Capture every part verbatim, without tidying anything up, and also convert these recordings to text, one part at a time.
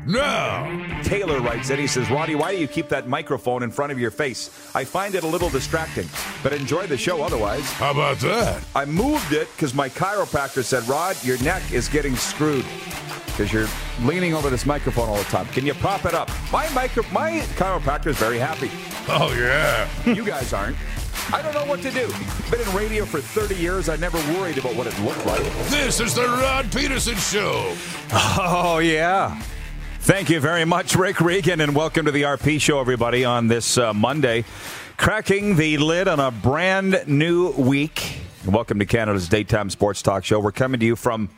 now. Taylor writes in, he says, Roddy, why do you keep that microphone in front of your face? I find it a little distracting, but enjoy the show otherwise. How about that? I moved it because my chiropractor said, Rod, your neck is getting screwed because you're leaning over this microphone all the time. Can you prop it up? My micro, my chiropractor is very happy. Oh, yeah. You guys aren't. I don't know what to do. Been in radio for thirty years. I never worried about what it looked like. This is the Rod Peterson Show. Oh, yeah. Thank you very much, Rick Regan, and welcome to the R P Show, everybody, on this uh, Monday. Cracking the lid on a brand new week. Welcome to Canada's daytime sports talk show. We're coming to you from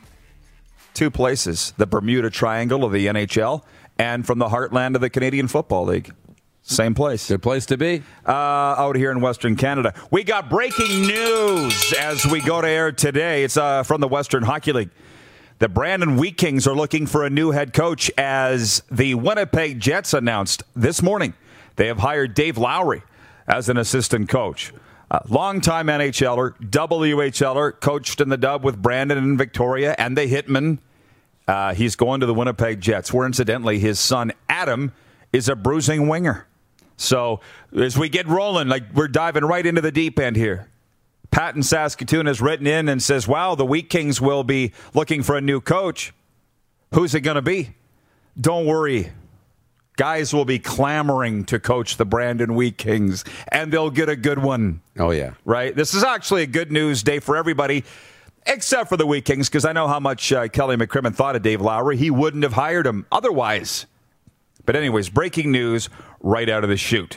two places, the Bermuda Triangle of the N H L and from the heartland of the Canadian Football League. Same place. Good place to be. Uh, out here in Western Canada. We got breaking news as we go to air today. It's uh, from the Western Hockey League. The Brandon Wheat Kings are looking for a new head coach as the Winnipeg Jets announced this morning. They have hired Dave Lowry as an assistant coach. Uh, longtime N H L er, W H L er, coached in the dub with Brandon and Victoria and the Hitmen. Uh, he's going to the Winnipeg Jets, where incidentally his son Adam is a bruising winger. So as we get rolling, like we're diving right into the deep end here. Pat in Saskatoon has written in and says, wow, the Wheat Kings will be looking for a new coach. Who's it going to be? Don't worry. Guys will be clamoring to coach the Brandon Wheat Kings, and they'll get a good one. Oh, yeah. Right? This is actually a good news day for everybody, except for the Wheat Kings, because I know how much uh, Kelly McCrimmon thought of Dave Lowry. He wouldn't have hired him otherwise. But anyways, breaking news right out of the chute.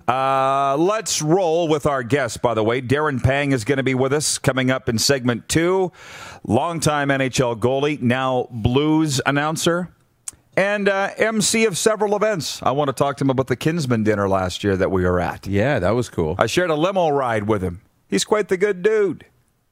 Uh, let's roll with our guest, by the way. Darren Pang is going to be with us coming up in segment two. Longtime N H L goalie, now Blues announcer, and uh, M C of several events. I want to talk to him about the Kinsman dinner last year that we were at. Yeah, that was cool. I shared a limo ride with him. He's quite the good dude.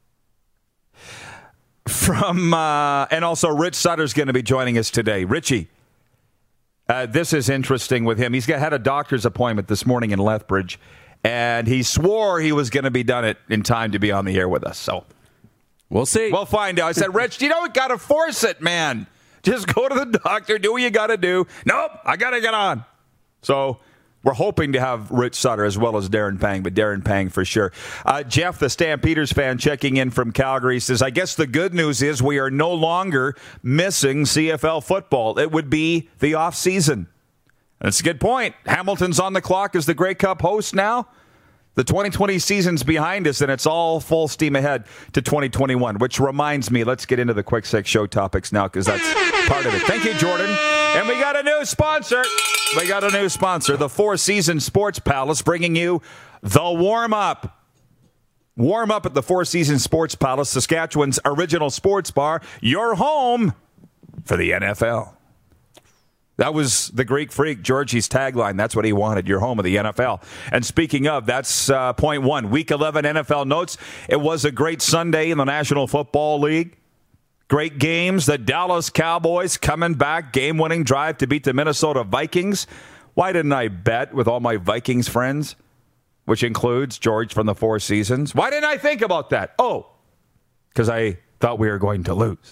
From uh, and also Rich Sutter's going to be joining us today. Richie. Uh, this is interesting with him. He's got, had a doctor's appointment this morning in Lethbridge, and he swore he was going to be done it in time to be on the air with us. So we'll see. We'll find out. I said, Rich, you don't got to force it, man. Just go to the doctor, do what you got to do. Nope, I got to get on. So we're hoping to have Rich Sutter as well as Darren Pang, but Darren Pang for sure. Uh, Jeff, the Stampeders fan, checking in from Calgary, says, I guess the good news is we are no longer missing C F L football. It would be the off season. That's a good point. Hamilton's on the clock as the Grey Cup host now. The twenty twenty season's behind us, and it's all full steam ahead to twenty twenty-one, which reminds me, let's get into the Quick Six Show topics now, because that's part of it. Thank you, Jordan. And we got a new sponsor. We got a new sponsor, the Four Seasons Sports Palace, bringing you the warm-up. Warm up at the Four Seasons Sports Palace, Saskatchewan's original sports bar, your home for the N F L. That was the Greek Freak, Georgie's tagline. That's what he wanted, your home of the N F L. And speaking of, that's uh, point one. Week eleven N F L notes. It was a great Sunday in the National Football League. Great games. The Dallas Cowboys coming back. Game-winning drive to beat the Minnesota Vikings. Why didn't I bet with all my Vikings friends, which includes George from the Four Seasons? Why didn't I think about that? Oh, because I thought we were going to lose.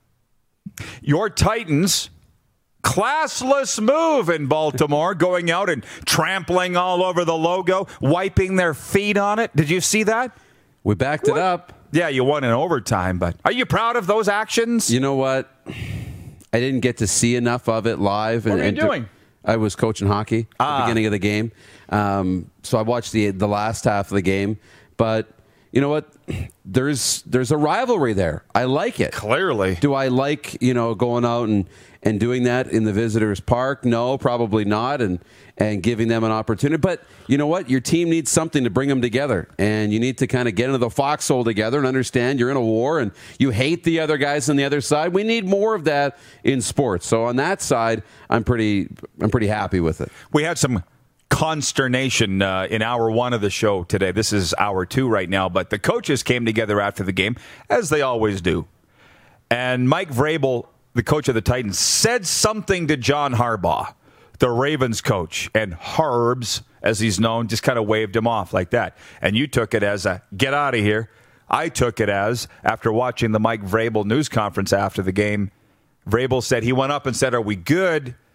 Your Titans... classless move in Baltimore, going out and trampling all over the logo, wiping their feet on it. Did you see that? We backed What? it up. Yeah, you won in overtime, but are you proud of those actions? You know what? I didn't get to see enough of it live. What and, were you and doing? To, I was coaching hockey at Ah. the beginning of the game. Um, so I watched the the last half of the game. But you know what? There's there's a rivalry there. I like it. Clearly. Do I like, you know, going out and, and doing that in the visitors' park? No, probably not. And and giving them an opportunity. But you know what? Your team needs something to bring them together. And you need to kind of get into the foxhole together and understand you're in a war and you hate the other guys on the other side. We need more of that in sports. So on that side, I'm pretty I'm pretty happy with it. We had some consternation uh, in hour one of the show today. This is hour two right now, but the coaches came together after the game, as they always do. And Mike Vrabel, the coach of the Titans, said something to John Harbaugh, the Ravens coach, and Harbs, as he's known, just kind of waved him off like that. And you took it as a, get out of here. I took it as, after watching the Mike Vrabel news conference after the game, Vrabel said, he went up and said, are we good?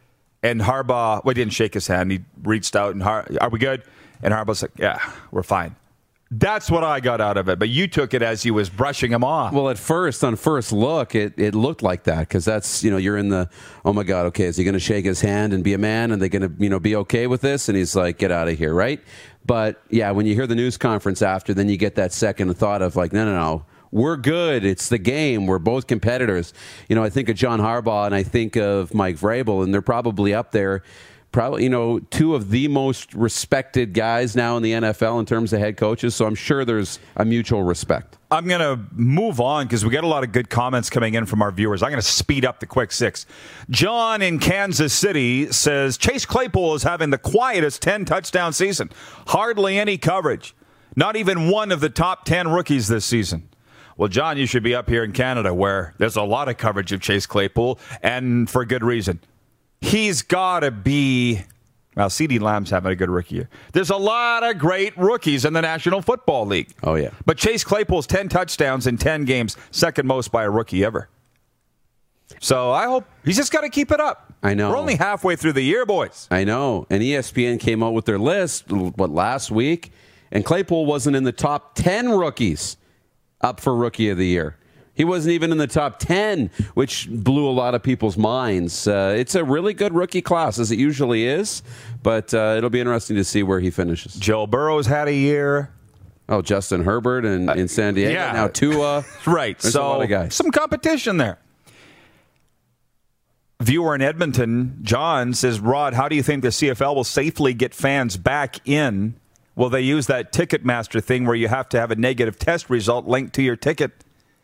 And Harbaugh, well, he didn't shake his hand. He reached out and, Har- are we good? And Harbaugh's like, yeah, we're fine. That's what I got out of it. But you took it as he was brushing him off. Well, at first, on first look, it, it looked like that because that's, you know, you're in the, oh my God, okay, is he going to shake his hand and be a man? And they're going to, you know, be okay with this? And he's like, get out of here, right? But yeah, when you hear the news conference after, then you get that second thought of like, no, no, no, we're good. It's the game. We're both competitors. You know, I think of John Harbaugh and I think of Mike Vrabel, and they're probably up there. Probably, you know, two of the most respected guys now in the N F L in terms of head coaches. So I'm sure there's a mutual respect. I'm going to move on because we got a lot of good comments coming in from our viewers. I'm going to speed up the quick six. John in Kansas City says Chase Claypool is having the quietest ten-touchdown season. Hardly any coverage. Not even one of the top ten rookies this season. Well, John, you should be up here in Canada where there's a lot of coverage of Chase Claypool, and for good reason. He's got to be, well, CeeDee Lamb's having a good rookie year. There's a lot of great rookies in the National Football League. Oh, yeah. But Chase Claypool's ten touchdowns in ten games, second most by a rookie ever. So I hope he's just got to keep it up. I know. We're only halfway through the year, boys. I know. And E S P N came out with their list, what, last week? And Claypool wasn't in the top ten rookies up for Rookie of the Year. He wasn't even in the top ten, which blew a lot of people's minds. Uh, it's a really good rookie class, as it usually is, but uh, it'll be interesting to see where he finishes. Joe Burrow's had a year. Oh, Justin Herbert in, in San Diego. Yeah. Now Tua. Right. There's so a lot of guys. Some competition there. Viewer in Edmonton, John, says, Rod, how do you think the C F L will safely get fans back in? Will they use that Ticketmaster thing where you have to have a negative test result linked to your ticket?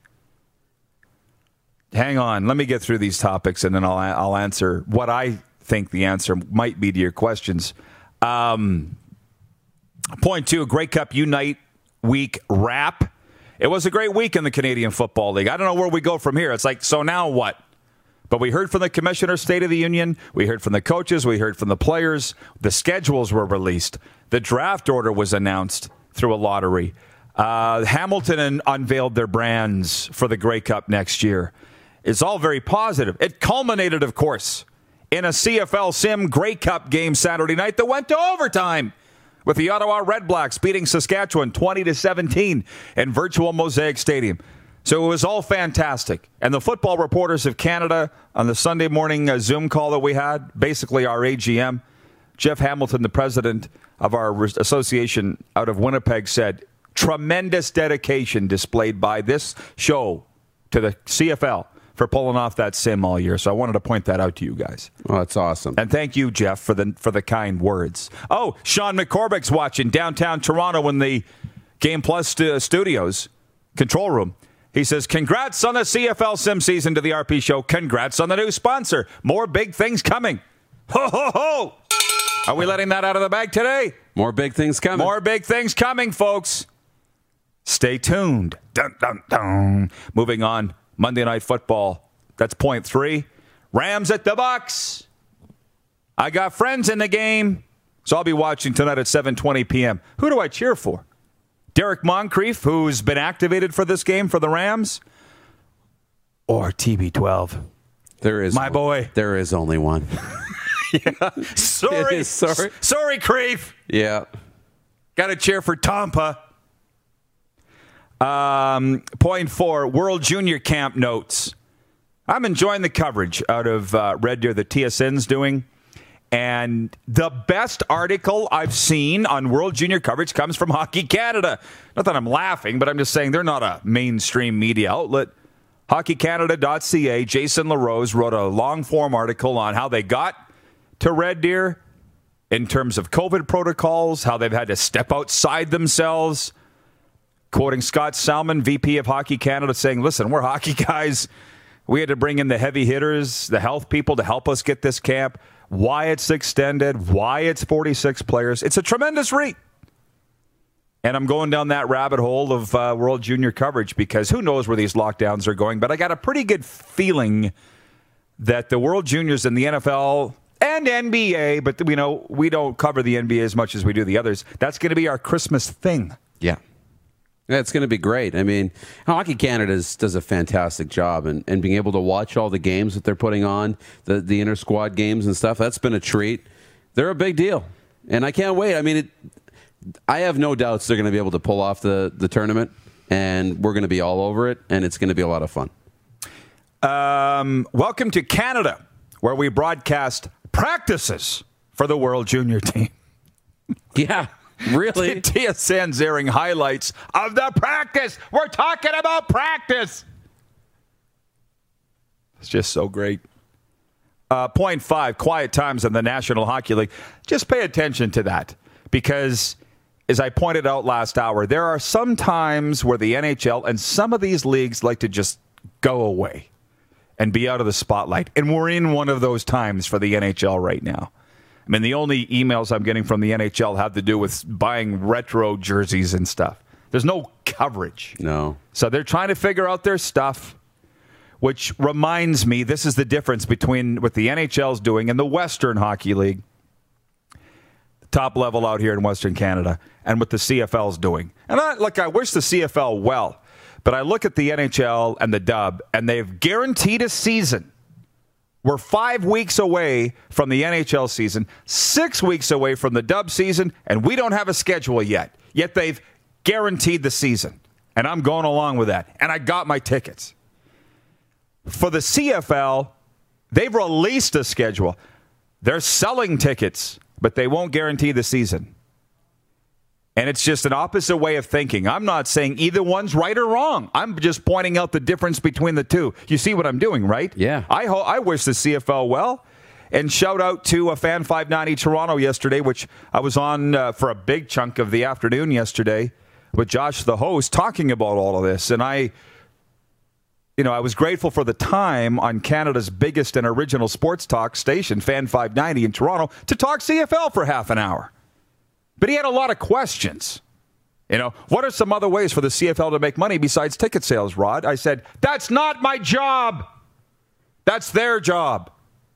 Hang on. Let me get through these topics, and then I'll I'll answer what I think the answer might be to your questions. Um, point two, Grey Cup Unite Week wrap. It was a great week in the Canadian Football League. I don't know where we go from here. It's like, so now what? But we heard from the Commissioner, State of the Union. We heard from the coaches. We heard from the players. The schedules were released. The draft order was announced through a lottery. Uh, Hamilton unveiled their brands for the Grey Cup next year. It's all very positive. It culminated, of course, in a C F L Sim Grey Cup game Saturday night that went to overtime with the Ottawa Redblacks beating Saskatchewan twenty to seventeen in virtual Mosaic Stadium. So it was all fantastic. And the Football Reporters of Canada on the Sunday morning uh, Zoom call that we had, basically our A G M, Jeff Hamilton, the president of our association out of Winnipeg, said, tremendous dedication displayed by this show to the C F L for pulling off that sim all year. So I wanted to point that out to you guys. Oh, that's awesome. And thank you, Jeff, for the for the kind words. Oh, Sean McCormick's watching downtown Toronto in the Game Plus stu- studios, control room. He says, congrats on the C F L sim season to the R P show. Congrats on the new sponsor. More big things coming. Ho, ho, ho. Are we letting that out of the bag today? More big things coming. More big things coming, folks. Stay tuned. Dun, dun, dun. Moving on. Monday Night Football. That's point three. Rams at the Bucks. I got friends in the game, so I'll be watching tonight at seven twenty p.m. Who do I cheer for? Derek Moncrief, who's been activated for this game for the Rams, or T B twelve? There is my boy. There is only one. Yeah. Sorry, It is, sorry, sorry, Creef. Yeah. Got to cheer for Tampa. Um, point four, World Junior Camp notes. I'm enjoying the coverage out of uh, Red Deer, the T S N's doing. And the best article I've seen on World Junior coverage comes from Hockey Canada. Not that I'm laughing, but I'm just saying they're not a mainstream media outlet. hockey canada dot c a, Jason LaRose wrote a long-form article on how they got to Red Deer in terms of COVID protocols, how they've had to step outside themselves. Quoting Scott Salmon, V P of Hockey Canada, saying, listen, we're hockey guys. We had to bring in the heavy hitters, the health people to help us get this camp. Why it's extended, why it's forty-six players. It's a tremendous read. And I'm going down that rabbit hole of uh, World Junior coverage because who knows where these lockdowns are going. But I got a pretty good feeling that the World Juniors in the N F L and N B A, but we know we don't cover the N B A as much as we do the others. That's going to be our Christmas thing. Yeah. Yeah, it's going to be great. I mean, Hockey Canada does, does a fantastic job, and, and being able to watch all the games that they're putting on, the, the inter-squad games and stuff, that's been a treat. They're a big deal, and I can't wait. I mean, it, I have no doubts they're going to be able to pull off the, the tournament, and we're going to be all over it, and it's going to be a lot of fun. Um, welcome to Canada, where we broadcast practices for the World Junior team. Yeah. Really? T S N's airing highlights of the practice. We're talking about practice. It's just so great. Uh, point five, quiet times in the National Hockey League. Just pay attention to that because, as I pointed out last hour, there are some times where the N H L and some of these leagues like to just go away and be out of the spotlight. And we're in one of those times for the N H L right now. I mean, the only emails I'm getting from the N H L have to do with buying retro jerseys and stuff. There's no coverage. No. So they're trying to figure out their stuff, which reminds me, this is the difference between what the N H L's doing and the Western Hockey League, the top level out here in Western Canada, and what the C F L's doing. And I, like, I wish the C F L well, but I look at the N H L and the Dub, and they've guaranteed a season. We're five weeks away from the N H L season, six weeks away from the Dub season, and we don't have a schedule yet. Yet they've guaranteed the season, and I'm going along with that. And I got my tickets. For the C F L, they've released a schedule. They're selling tickets, but they won't guarantee the season. And it's just an opposite way of thinking. I'm not saying either one's right or wrong. I'm just pointing out the difference between the two. You see what I'm doing, right? Yeah. I ho- I wish the C F L well. And shout out to a Fan five ninety Toronto yesterday, which I was on uh, for a big chunk of the afternoon yesterday with Josh, the host, talking about all of this. And I, you know, I was grateful for the time on Canada's biggest and original sports talk station, Fan five ninety in Toronto, to talk C F L for half an hour. But he had a lot of questions. You know, what are some other ways for the C F L to make money besides ticket sales, Rod? I said, that's not my job. That's their job.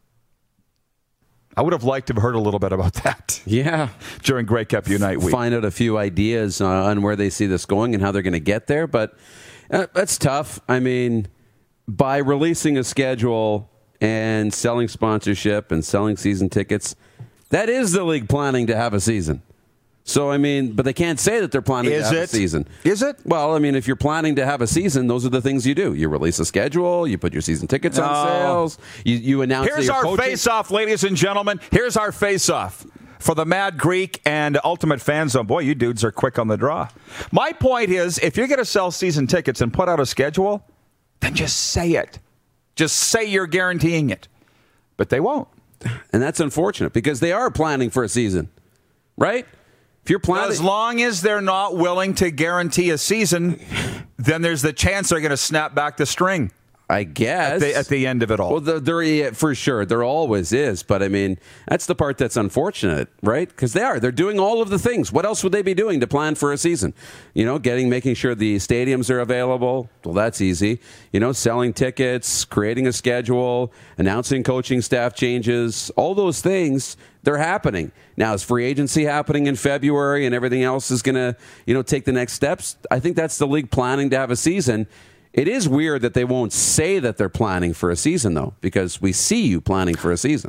I would have liked to have heard a little bit about that. Yeah. During Grey Cup Unite week. Find out a few ideas uh, on where they see this going and how they're going to get there. But uh, that's tough. I mean, by releasing a schedule and selling sponsorship and selling season tickets, that is the league planning to have a season. So, I mean, but they can't say that they're planning is to have it? a season. Is it? Well, I mean, if you're planning to have a season, those are the things you do. You release a schedule, you put your season tickets on No. sales, you, you announce Here's that our you're coaching. face-off, ladies and gentlemen. Here's our face-off for the Mad Greek and Ultimate Fan Zone. Boy, you dudes are quick on the draw. My point is, if you're going to sell season tickets and put out a schedule, then just say it. Just say you're guaranteeing it. But they won't. And that's unfortunate because they are planning for a season, right? If you're planning, As long as they're not willing to guarantee a season, then there's the chance they're going to snap back the string I guess at the, at the end of it all. Well, there, there yeah, for sure, there always is. But I mean, that's the part that's unfortunate, right? Because they are. They're doing all of the things. What else would they be doing to plan for a season? You know, getting, making sure the stadiums are available. Well, that's easy. You know, selling tickets, creating a schedule, announcing coaching staff changes. All those things, they're happening. Now, is free agency happening in February and everything else is going to, you know, take the next steps? I think that's the league planning to have a season. It is weird that they won't say that they're planning for a season, though, because we see you planning for a season.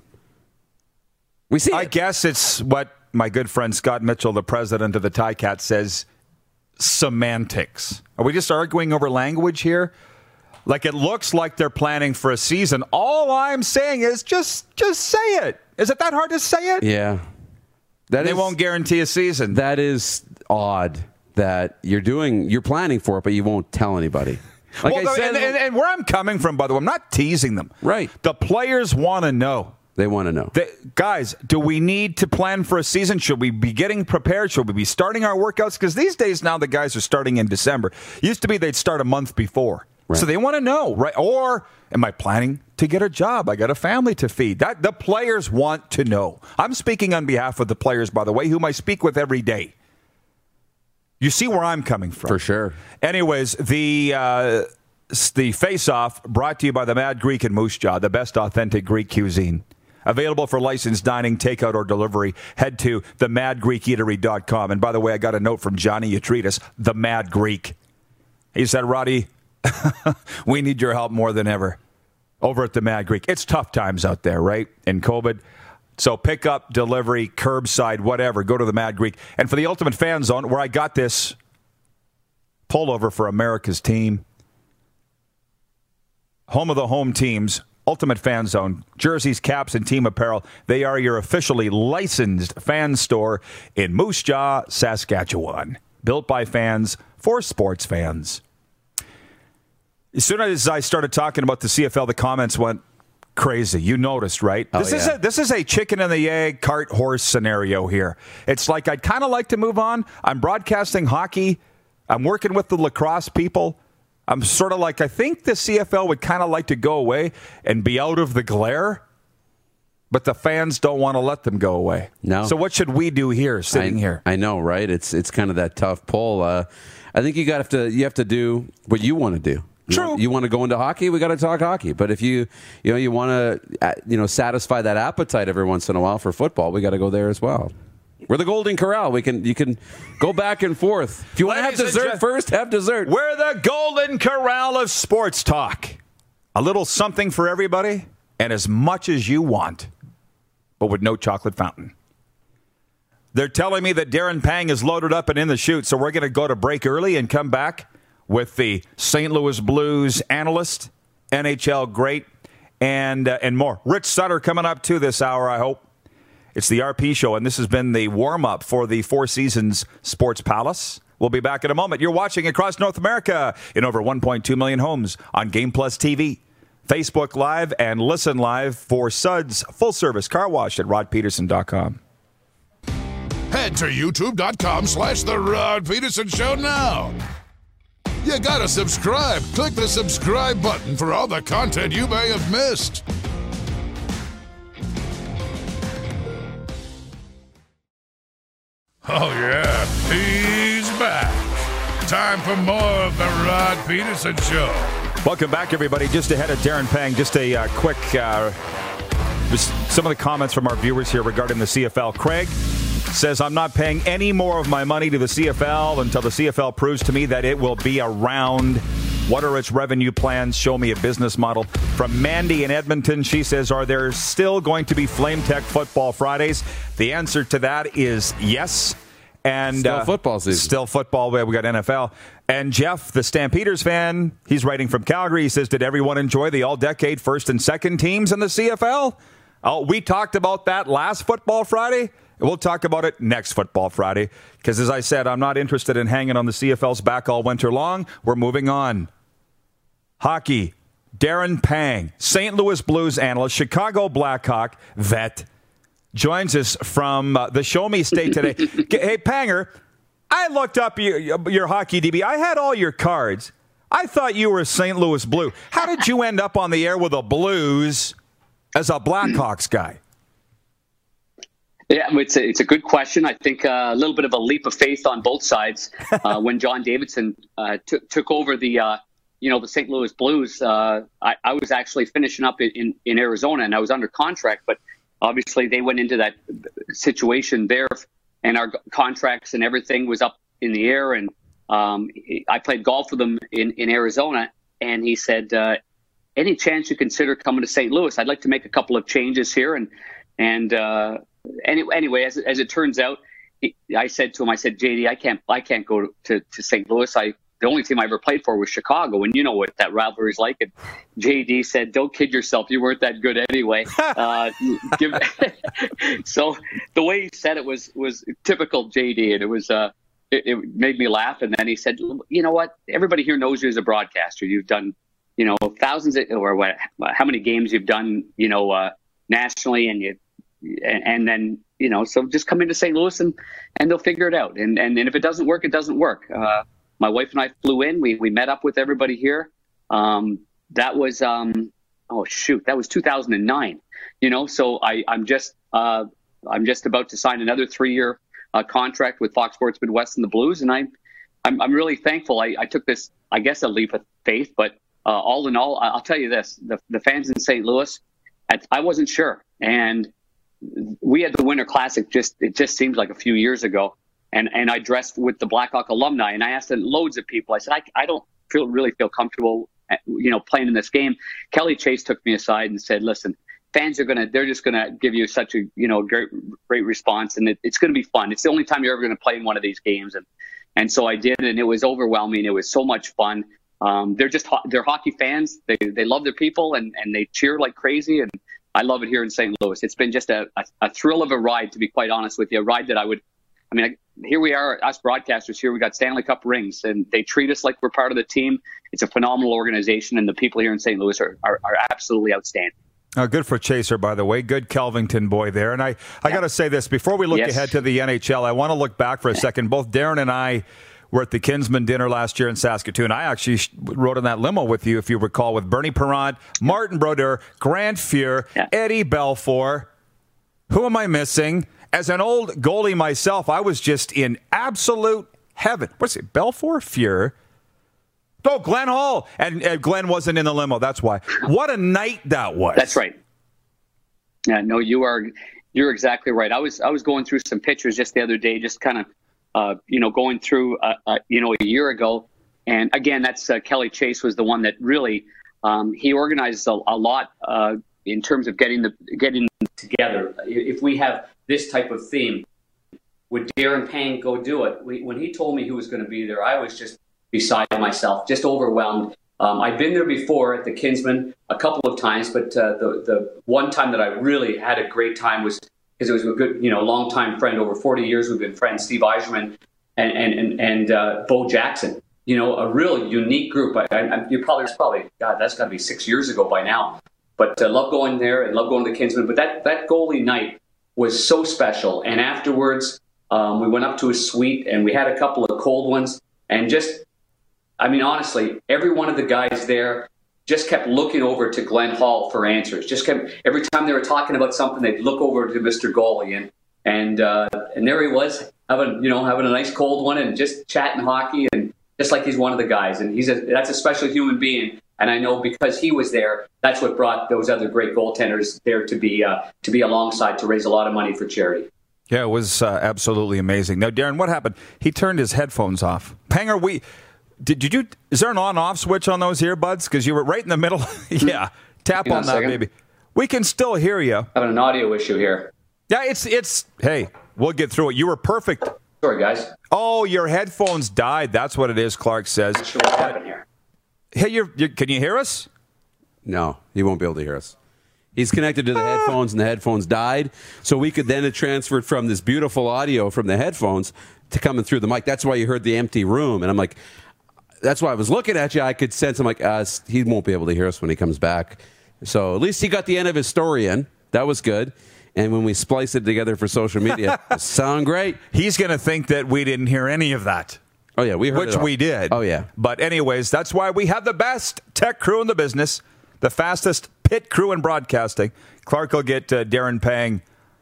We see I it. guess it's what my good friend Scott Mitchell, the president of the Ticats, says, semantics. Are we just arguing over language here? Like, it looks like they're planning for a season. All I'm saying is just just say it. Is it that hard to say it? Yeah. That They is, won't guarantee a season. That is odd that you're doing, you're planning for it, but you won't tell anybody. Like well, I said, and, and, and where I'm coming from, by the way, I'm not teasing them. Right. The players want to know. they want to know. They, guys, do we need to plan for a season? Should we be getting prepared? Should we be starting our workouts? Because these days now the guys are starting in December. Used to be they'd start a month before. Right. So they want to know, right? Or am I planning to get a job? I got a family to feed. That the players want to know. I'm speaking on behalf of the players, by the way, whom I speak with every day. You see where I'm coming from. For sure. Anyways, the uh, the face-off brought to you by the Mad Greek and Moose Jaw, the best authentic Greek cuisine Available for licensed dining, takeout, or delivery. Head to the mad greek eatery dot com. And by the way, I got a note from Johnny Utridis, the Mad Greek. He said, Roddy, we need your help more than ever over at the Mad Greek. It's tough times out there, right? In COVID. So pick up, delivery, curbside, whatever. Go to the Mad Greek. And for the Ultimate Fan Zone, where I got this pullover for America's team, home of the home teams, Ultimate Fan Zone, jerseys, caps, and team apparel. They are your officially licensed fan store in Moose Jaw, Saskatchewan. Built by fans for sports fans. As soon as I started talking about the C F L, the comments went crazy. You noticed, right? Oh, this yeah. is a this is a chicken and the egg, cart horse scenario here. It's like I'd kind of like to move on. I'm broadcasting hockey. I'm working with the lacrosse people. I'm sort of like, I think the C F L would kind of like to go away and be out of the glare, but the fans don't want to let them go away. No. So what should we do here, sitting I, here? I know, right? It's it's kind of that tough pull. Uh, I think you got to you have to do what you want to do. You True. Want, you want to go into hockey? We got to talk hockey. But if you you know you want to you know satisfy that appetite every once in a while for football, we got to go there as well. We're the Golden Corral. We can you can go back and forth. If you want to have Ladies and dessert gen- first, have dessert. We're the Golden Corral of sports talk. A little something for everybody and as much as you want, but with no chocolate fountain. They're telling me that Darren Pang is loaded up and in the chute, so we're going to go to break early and come back with the Saint Louis Blues analyst, N H L great, and uh, and more. Rich Sutter coming up too this hour, I hope. It's the R P Show, and this has been the warm-up for the Four Seasons Sports Palace. We'll be back in a moment. You're watching across North America in over one point two million homes on Game Plus T V, Facebook Live, and listen live for Suds full-service car wash at rod peterson dot com. Head to youtube.com slash The Rod Peterson Show now. You gotta subscribe. Click the subscribe button for all the content you may have missed. Oh, yeah, he's back. Time for more of The Rod Peterson Show. Welcome back, everybody. Just ahead of Darren Pang, just a uh, quick, uh, just some of the comments from our viewers here regarding the C F L. Craig says, I'm not paying any more of my money to the C F L until the C F L proves to me that it will be around. What are its revenue plans? Show me a business model. From Mandy in Edmonton, she says, are there still going to be Flame Tech Football Fridays? The answer to that is yes. And Still uh, football season. Still football. We got N F L. And Jeff, the Stampeders fan, he's writing from Calgary. He says, did everyone enjoy the all-decade first and second teams in the C F L? Oh, we talked about that last Football Friday. We'll talk about it next Football Friday because, as I said, I'm not interested in hanging on the C F L's back all winter long. We're moving on. Hockey, Darren Pang, Saint Louis Blues analyst, Chicago Blackhawk vet, joins us from uh, the Show Me State today. Hey, Panger, I looked up your, your hockey D B. I had all your cards. I thought you were a Saint Louis Blue. How did you end up on the air with a Blues as a Blackhawks guy? Yeah, it's a, it's a good question. I think uh, a little bit of a leap of faith on both sides. Uh, when John Davidson uh, t- took over the, uh, you know, the Saint Louis Blues, uh, I, I was actually finishing up in, in, in Arizona, and I was under contract. But obviously, they went into that situation there, and our contracts and everything was up in the air. And um, I played golf with him in, in Arizona, and he said, uh, "Any chance you consider coming to Saint Louis? I'd like to make a couple of changes here." And and uh, Any, anyway, as, as it turns out, he, I said to him, I said, J D, I can't, I can't go to, to Saint Louis. I, the only team I ever played for was Chicago, and you know what that rivalry is like. And J D said, "Don't kid yourself. You weren't that good anyway." uh, give, so the way he said it was was typical J D, and it was uh, it, it made me laugh. And then he said, "You know what? Everybody here knows you as a broadcaster. You've done, you know, thousands of, or what? How many games you've done, you know, uh, nationally, and you." And, and then, you know, so just come into Saint Louis and, and they'll figure it out. And, and and if it doesn't work, it doesn't work. Uh, my wife and I flew in. We we met up with everybody here. Um, that was, um, oh, shoot, that was two thousand nine. You know, so I, I'm just uh, I'm just about to sign another three-year uh, contract with Fox Sports Midwest and the Blues. And I, I'm, I'm really thankful. I, I took this, I guess, a leap of faith. But uh, all in all, I'll tell you this, the, the fans in Saint Louis, I wasn't sure. And we had the Winter Classic, just it just seems like a few years ago. And and I dressed with the Blackhawk alumni, and I asked loads of people. I said, I, I don't feel really feel comfortable, you know, playing in this game. Kelly Chase took me aside and said, listen, fans are gonna they're just gonna give you such a you know great great response, and it, it's gonna be fun. It's the only time you're ever gonna play in one of these games, and and so I did, and it was overwhelming. It was so much fun. Um, they're just they're hockey fans. They they love their people, and and they cheer like crazy, and I love it here in Saint Louis. It's been just a, a, a thrill of a ride, to be quite honest with you. A ride that I would, I mean, I, here we are, us broadcasters here. We got Stanley Cup rings, and they treat us like we're part of the team. It's a phenomenal organization, and the people here in Saint Louis are, are, are absolutely outstanding. Uh, good for Chaser, by the way. Good Kelvington boy there. And I, I Yeah. got to say this, before we look Yes. ahead to the N H L, I want to look back for a second. Both Darren and I were at the Kinsman dinner last year in Saskatoon. I actually rode in that limo with you, if you recall, with Bernie Parent, Martin Brodeur, Grant Fuhr, Yeah. Eddie Belfour. Who am I missing? As an old goalie myself, I was just in absolute heaven. What's it? Belfour? Fuhr? Oh, Glenn Hall. And uh, Glenn wasn't in the limo. That's why. What a night that was. That's right. Yeah, no, you are you're exactly right. I was I was going through some pictures just the other day, just kind of uh, you know going through uh, uh, you know a year ago, and again, that's uh, Kelly Chase was the one that really um, he organized a, a lot uh, in terms of getting the getting together. If we have this type of theme, would Darren Pang go do it? We, when he told me he was going to be there, I was just beside myself, just overwhelmed. Um, I'd been there before at the Kinsman a couple of times, but uh, the the one time that I really had a great time was because it was a good, you know, longtime friend, over forty years we've been friends, Steve Eiserman and and and, and uh, Bo Jackson. You know, a real unique group. I, I, you probably it's probably God, that's got to be six years ago by now. But uh, love going there and love going to the Kinsman. But that that goalie night was so special. And afterwards, um, we went up to his suite and we had a couple of cold ones and just. I mean, honestly, every one of the guys there just kept looking over to Glenn Hall for answers. Just kept every time they were talking about something, they'd look over to Mister Goalie, and and uh, and there he was having you know having a nice cold one and just chatting hockey, and just like he's one of the guys, and he's a that's a special human being. And I know because he was there, that's what brought those other great goaltenders there to be uh, to be alongside to raise a lot of money for charity. Yeah, it was uh, absolutely amazing. Now, Darren, what happened? He turned his headphones off. Panger, we. Did, did you? Is there an on-off switch on those earbuds? Because you were right in the middle. Yeah, tap Hang on on a that, second. baby. We can still hear you. Having an audio issue here. Yeah, it's it's. Hey, we'll get through it. You were perfect. Sorry, guys. Oh, your headphones died. That's what it is. Clark says. Not sure what happened here. Hey, you're, you're can you hear us? No, he won't be able to hear us. He's connected to the headphones, and the headphones died. So we could then have transferred from this beautiful audio from the headphones to coming through the mic. That's why you heard the empty room. And I'm like, that's why I was looking at you. I could sense, I'm like, uh, he won't be able to hear us when he comes back. So at least he got the end of his story in. That was good. And when we spliced it together for social media, it sound great. He's going to think that we didn't hear any of that. Oh, yeah, we heard Which it all. we did. Oh, yeah. But anyways, that's why we have the best tech crew in the business, the fastest pit crew in broadcasting. Clark will get uh, Darren Pang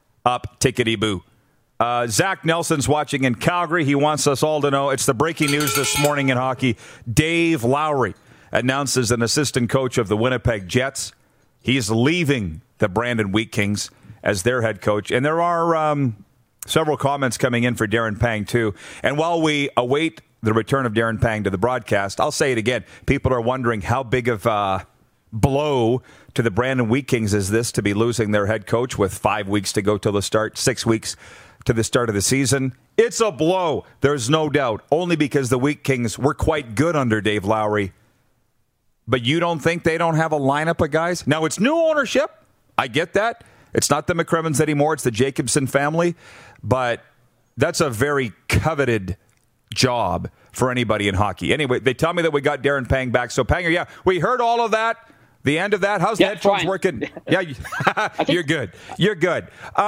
up tickety-boo. Uh, Zach Nelson's watching in Calgary. He wants us all to know it's the breaking news this morning in hockey. Dave Lowry announces an assistant coach of the Winnipeg Jets. He's leaving the Brandon Wheat Kings as their head coach. And there are um, several comments coming in for Darren Pang, too. And while we await the return of Darren Pang to the broadcast, I'll say it again. People are wondering how big of a blow to the Brandon Wheat Kings is this to be losing their head coach with five weeks to go till the start, six weeks to the start of the season. It's a blow. There's no doubt. Only because the Wheat Kings were quite good under Dave Lowry. But you don't think they don't have a lineup of guys? Now, it's new ownership. I get that. It's not the McCrimmons anymore. It's the Jacobson family. But that's a very coveted job for anybody in hockey. Anyway, they tell me that we got Darren Pang back. So, Panger, yeah, we heard all of that. The end of that. How's Yeah, the headphones fine. working? Yeah, you- you're good. You're good.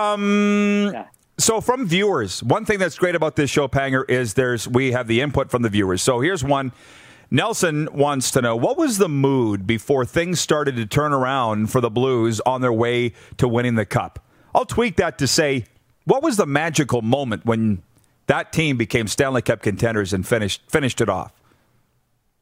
Um, Yeah. So from viewers, one thing that's great about this show, Panger, is there's we have the input from the viewers. So here's one. Nelson wants to know, what was the mood before things started to turn around for the Blues on their way to winning the Cup? I'll tweak that to say, what was the magical moment when that team became Stanley Cup contenders and finished finished it off?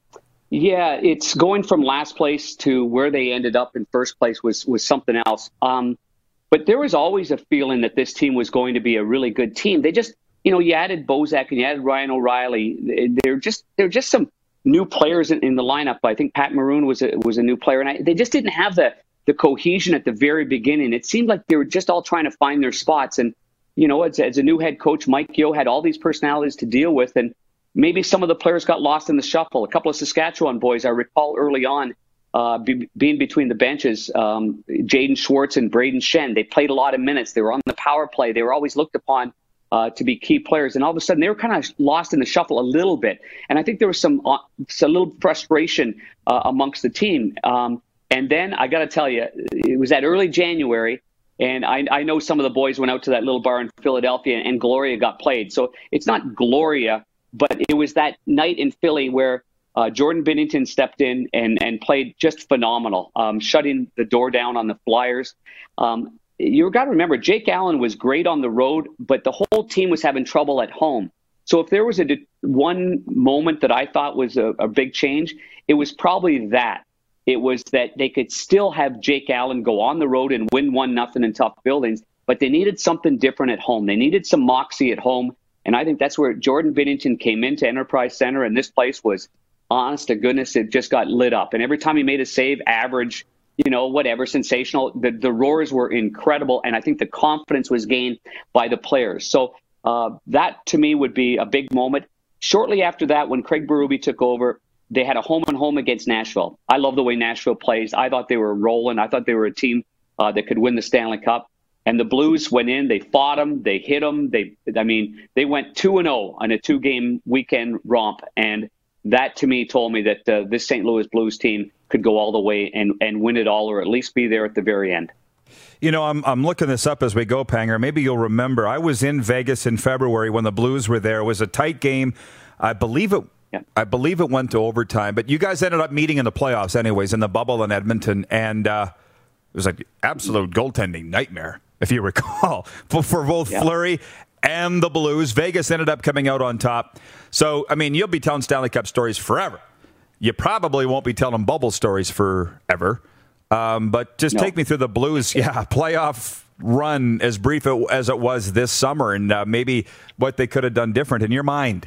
Yeah, it's going from last place to where they ended up in first place was was something else. Um, but there was always a feeling that this team was going to be a really good team. They just, you know, you added Bozak and you added Ryan O'Reilly. They're just they're just some new players in, in the lineup. I think Pat Maroon was a, was a new player, and I, they just didn't have the the cohesion at the very beginning. It seemed like they were just all trying to find their spots. And you know, as, as a new head coach, Mike Yeo had all these personalities to deal with, and maybe some of the players got lost in the shuffle. A couple of Saskatchewan boys, I recall early on, uh, be, being between the benches, um, Jaden Schwartz and Braden Shen. They played a lot of minutes. They were on the power play. They were always looked upon uh, to be key players. And all of a sudden, they were kind of lost in the shuffle a little bit. And I think there was some uh, a little frustration uh, amongst the team. Um, and then I got to tell you, it was that early January. And I, I know some of the boys went out to that little bar in Philadelphia, and Gloria got played. So it's not Gloria, but it was that night in Philly where uh, Jordan Binnington stepped in and, and played just phenomenal, um, shutting the door down on the Flyers. Um, you've got to remember, Jake Allen was great on the road, but the whole team was having trouble at home. So if there was a one moment that I thought was a, a big change, it was probably that. It was that they could still have Jake Allen go on the road and win one nothing in tough buildings, but they needed something different at home. They needed some moxie at home. And I think that's where Jordan Binnington came into Enterprise Center, and this place was, honest to goodness, it just got lit up. And every time he made a save, average, you know, whatever, sensational, the, the roars were incredible. And I think the confidence was gained by the players. So uh, that, to me, would be a big moment. Shortly after that, when Craig Berube took over, they had a home and home against Nashville. I love the way Nashville plays. I thought they were rolling. I thought they were a team uh, that could win the Stanley Cup. And the Blues went in, they fought them, they hit them. They, I mean, they went two and oh on a two-game weekend romp. And that, to me, told me that uh, this Saint Louis Blues team could go all the way and, and win it all, or at least be there at the very end. You know, I'm I'm looking this up as we go, Panger. Maybe you'll remember, I was in Vegas in February when the Blues were there. It was a tight game. I believe it yeah. I believe it went to overtime. But you guys ended up meeting in the playoffs anyways, in the bubble in Edmonton. And uh, it was like absolute goaltending nightmare, if you recall, for, for both yeah. Fleury and the Blues. Vegas ended up coming out on top. So, I mean, you'll be telling Stanley Cup stories forever. You probably won't be telling bubble stories forever. Um, but just no. take me through the Blues, yeah, playoff run, as brief as it was this summer, and uh, maybe what they could have done different in your mind.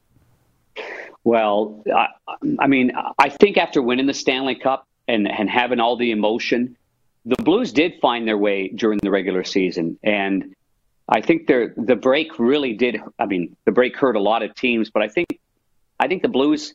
Well, I, I mean, I think after winning the Stanley Cup and, and having all the emotion, the Blues did find their way during the regular season. And I think the break really did. I mean, the break hurt a lot of teams, but I think I think the Blues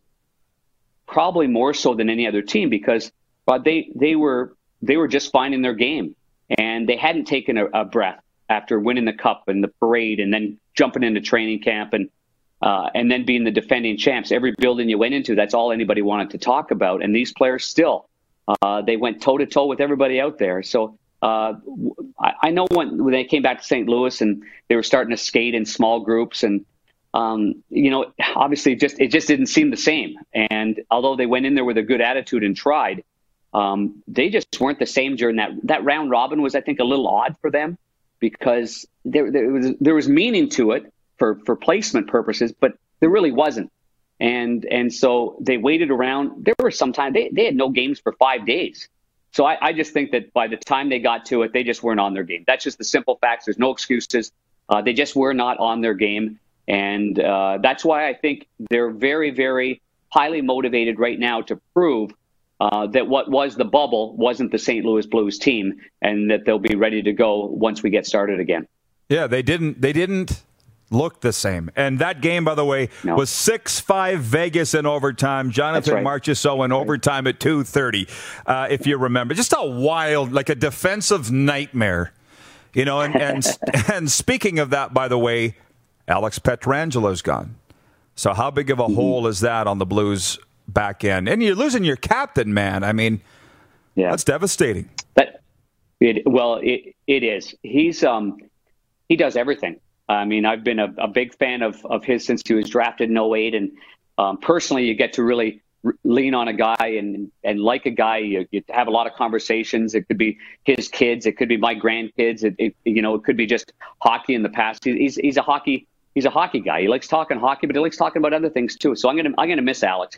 probably more so than any other team, because but they they were they were just finding their game, and they hadn't taken a, a breath after winning the Cup and the parade, and then jumping into training camp, and uh, and then being the defending champs. Every building you went into, that's all anybody wanted to talk about. And these players still, uh, they went toe to toe with everybody out there. So uh, I, I know when, when they came back to Saint Louis and they were starting to skate in small groups, and um, you know, obviously just it just didn't seem the same. And although they went in there with a good attitude and tried, Um, they just weren't the same during that. That round robin was, I think, a little odd for them, because there, there was there was meaning to it for, for placement purposes, but there really wasn't. And and so they waited around. There were some time they, they had no games for five days. So I, I just think that by the time they got to it, they just weren't on their game. That's just the simple facts. There's no excuses. Uh, they just were not on their game. And uh, that's why I think they're very, very highly motivated right now to prove Uh, that what was the bubble wasn't the Saint Louis Blues team, and that they'll be ready to go once we get started again. Yeah, they didn't they didn't look the same. And that game, by the way, no. was six five Vegas in overtime. Jonathan right. Marchessault in overtime at two thirty, uh, if you remember. Just a wild, like a defensive nightmare. You know, and, and, and speaking of that, by the way, Alex Pietrangelo's gone. So how big of a mm-hmm. hole is that on the Blues back end? And you're losing your captain, man. I mean, yeah, that's devastating. But it, well, it it is. He's um he does everything. I mean, I've been a, a big fan of of his since he was drafted in oh eight, and um, personally, you get to really r- lean on a guy and and like a guy. You, you have a lot of conversations. It could be his kids. It could be my grandkids. It, it you know, it could be just hockey in the past. He's he's a hockey. He's a hockey guy. He likes talking hockey, but he likes talking about other things too. So I'm gonna I'm gonna miss Alex. He's a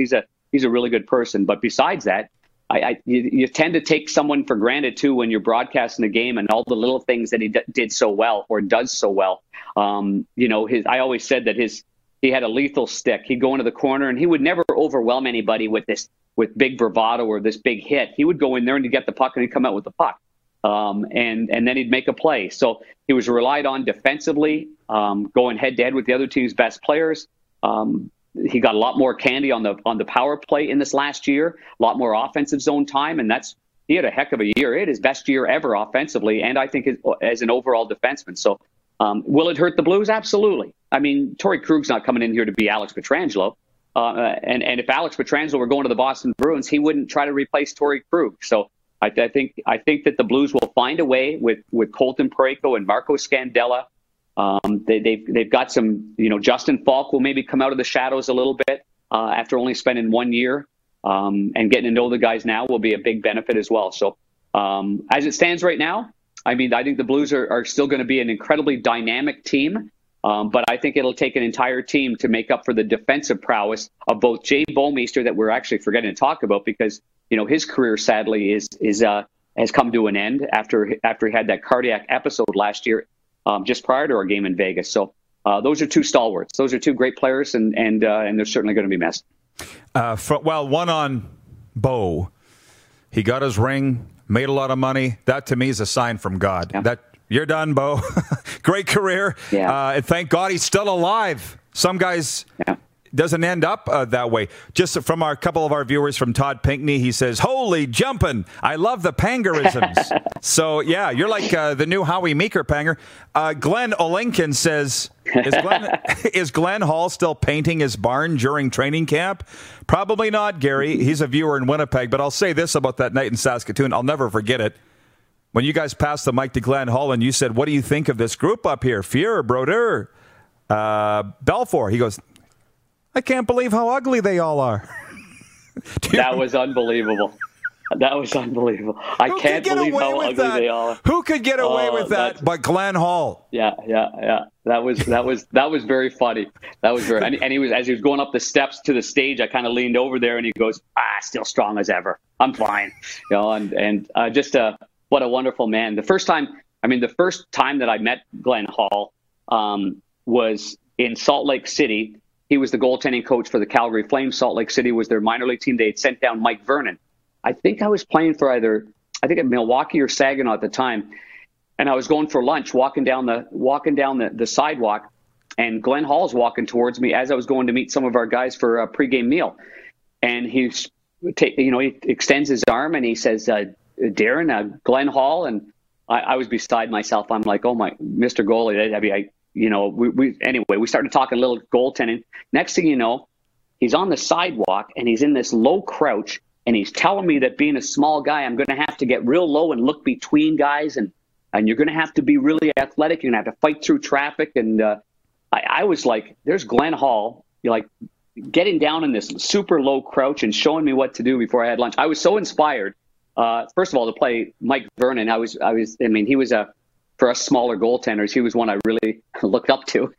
he's a really good person. But besides that, I, I you, you tend to take someone for granted too when you're broadcasting the game and all the little things that he d- did so well or does so well. Um, you know, his I always said that his he had a lethal stick. He'd go into the corner and he would never overwhelm anybody with this with big bravado or this big hit. He would go in there and he'd get the puck and he'd come out with the puck. Um, and, and then he'd make a play. So he was relied on defensively, um, going head to head with the other team's best players. Um, he got a lot more candy on the on the power play in this last year, a lot more offensive zone time, and that's he had a heck of a year. It his best year ever offensively, and I think as, as an overall defenseman. So um, will it hurt the Blues? Absolutely. I mean, Torrey Krug's not coming in here to be Alex Pietrangelo. Uh, and, and if Alex Pietrangelo were going to the Boston Bruins, he wouldn't try to replace Torrey Krug. So I, I think I think that the Blues will find a way with, with Colton Parayko and Marco Scandella. Um, they, they've they've got some, you know, Justin Falk will maybe come out of the shadows a little bit uh, after only spending one year, um, and getting to know the guys now will be a big benefit as well. So um, as it stands right now, I mean, I think the Blues are, are still going to be an incredibly dynamic team, um, but I think it'll take an entire team to make up for the defensive prowess of both Jay Bouwmeester that we're actually forgetting to talk about because, you know, his career sadly is is uh, has come to an end after after he had that cardiac episode last year. Um, just prior to our game in Vegas. So uh, those are two stalwarts. Those are two great players, and and uh, and they're certainly going to be missed. Uh, for, well, one on Bo. He got his ring, made a lot of money. That, to me, is a sign from God. Yeah. That you're done, Bo. Great career. Yeah. Uh, and thank God he's still alive. Some guys... Yeah. Doesn't end up uh, that way. Just from our couple of our viewers, from Todd Pinkney, he says, "Holy jumpin'! I love the pangerisms." So yeah, you're like uh, the new Howie Meeker panger. Uh, Glenn Olinkin says, "Is Glenn, is Glenn Hall still painting his barn during training camp?" Probably not, Gary. He's a viewer in Winnipeg. But I'll say this about that night in Saskatoon: I'll never forget it. When you guys passed the mic to Glenn Hall and you said, "What do you think of this group up here? Fier, Brodeur, uh, Belfour?" He goes, "I can't believe how ugly they all are." That was unbelievable. That was unbelievable. I Who can't believe how ugly that? they all are. Who could get away uh, with that but Glenn Hall? Yeah, yeah, yeah. That was that was that was very funny. That was very and, and he was as he was going up the steps to the stage, I kind of leaned over there and he goes, "Ah, still strong as ever. I'm fine." You know, and and uh, just a what a wonderful man. The first time, I mean, the first time that I met Glenn Hall um, was in Salt Lake City. He was the goaltending coach for the Calgary Flames. Salt Lake City was their minor league team. They had sent down Mike Vernon. I think I was playing for either, I think at Milwaukee or Saginaw at the time. And I was going for lunch, walking down the walking down the, the sidewalk, and Glenn Hall's walking towards me as I was going to meet some of our guys for a pregame meal. And he's, you know, he extends his arm and he says, uh, "Darren, uh, Glenn Hall." And I, I was beside myself. I'm like, "Oh my, Mister Goalie, I mean, I." You know, we, we anyway, we started talking a little goaltending. Next thing you know, he's on the sidewalk and he's in this low crouch and he's telling me that being a small guy, I'm going to have to get real low and look between guys, and and you're going to have to be really athletic. You're going to have to fight through traffic. And uh, I, I was like, there's Glenn Hall, you're like getting down in this super low crouch and showing me what to do before I had lunch. I was so inspired. Uh, first of all, to play Mike Vernon, I was, I was, I mean, he was a. For us smaller goaltenders, he was one I really looked up to,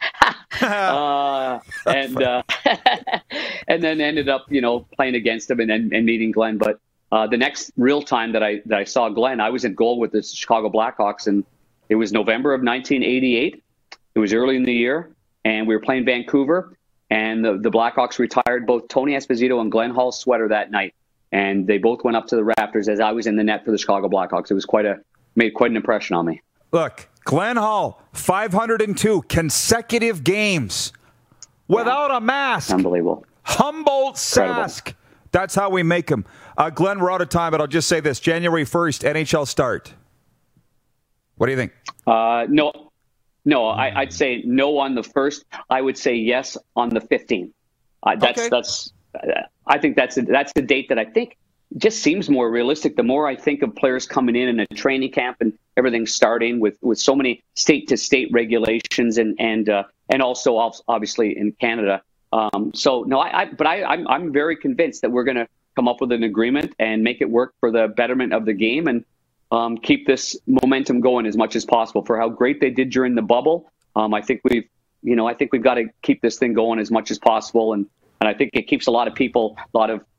uh, and uh, and then ended up, you know, playing against him and then and meeting Glenn. But uh, the next real time that I that I saw Glenn, I was in goal with the Chicago Blackhawks, and it was November of nineteen eighty-eight. It was early in the year, and we were playing Vancouver, and the, the Blackhawks retired both Tony Esposito and Glenn Hall's sweater that night, and they both went up to the Raptors as I was in the net for the Chicago Blackhawks. It was quite a made quite an impression on me. Look, Glenn Hall, five hundred two consecutive games without a mask. Unbelievable. Humboldt Sask. That's how we make him. Uh, Glenn, we're out of time, but I'll just say this. January first, N H L start. What do you think? Uh, no, no. I, I'd say no on the first. I would say yes on the fifteenth. Uh, that's okay. that's. Uh, I think that's a, that's the date that I think just seems more realistic. The more I think of players coming in in a training camp and everything starting with, with so many state to state regulations and and uh, and also obviously in Canada. Um, so no, I, I but I I'm I'm very convinced that we're going to come up with an agreement and make it work for the betterment of the game and um, keep this momentum going as much as possible. For how great they did during the bubble, um, I think we've you know I think we've got to keep this thing going as much as possible, and and I think it keeps a lot of people, a lot of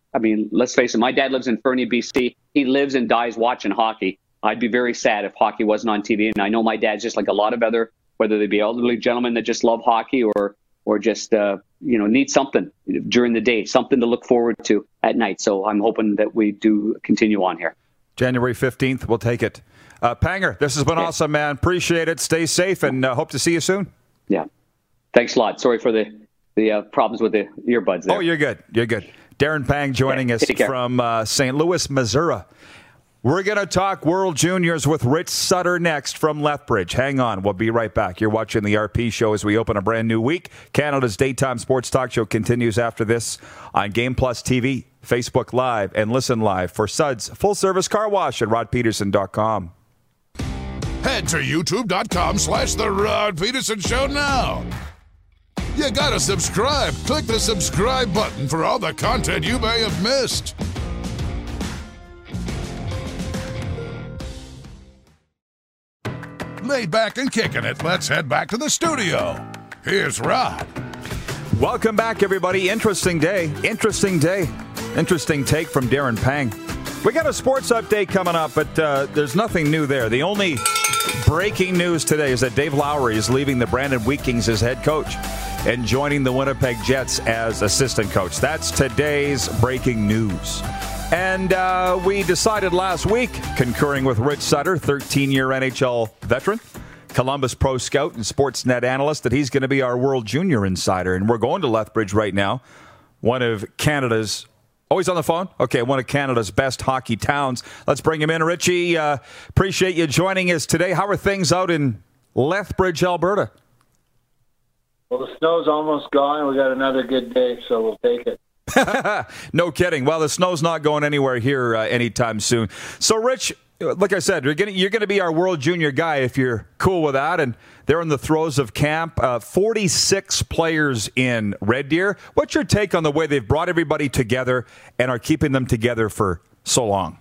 I mean, let's face it, my dad lives in Fernie, B C. He lives and dies watching hockey. I'd be very sad if hockey wasn't on T V. And I know my dad's just like a lot of other, whether they be elderly gentlemen that just love hockey or or just, uh, you know, need something during the day, something to look forward to at night. So I'm hoping that we do continue on here. January fifteenth, we'll take it. Uh, Panger, this has been okay. Awesome, man. Appreciate it. Stay safe and uh, hope to see you soon. Yeah. Thanks a lot. Sorry for the, the uh, problems with the earbuds there. Oh, you're good. You're good. Darren Pang joining okay. us from uh, Saint Louis, Missouri. We're going to talk World Juniors with Rich Sutter next from Lethbridge. Hang on. We'll be right back. You're watching the R P Show as we open a brand new week. Canada's daytime sports talk show continues after this on Game Plus T V, Facebook Live, and listen live for Suds full-service car wash at rod peterson dot com. Head to youtube.com slash The Rod Peterson Show now. You got to subscribe. Click the subscribe button for all the content you may have missed. Laid back and kicking it, let's head back to the studio. Here's Rod. Welcome back, everybody. Interesting day. Interesting day. Interesting take from Darren Pang. We got a sports update coming up, but uh, there's nothing new there. The only breaking news today is that Dave Lowry is leaving the Brandon Wheat Kings as head coach and joining the Winnipeg Jets as assistant coach. That's today's breaking news. And uh, we decided last week, concurring with Rich Sutter, thirteen-year N H L veteran, Columbus Pro Scout and Sportsnet analyst, that he's going to be our World Junior Insider. And we're going to Lethbridge right now, one of Canada's, always on the phone? Okay, one of Canada's best hockey towns. Let's bring him in. Richie, uh, appreciate you joining us today. How are things out in Lethbridge, Alberta? Well, the snow's almost gone. We got another good day, so we'll take it. No kidding. Well, the snow's not going anywhere here uh, anytime soon. So, Rich, like I said, you're going you're to be our World Junior guy if you're cool with that. And they're in the throes of camp. Uh, forty-six players in Red Deer. What's your take on the way they've brought everybody together and are keeping them together for so long?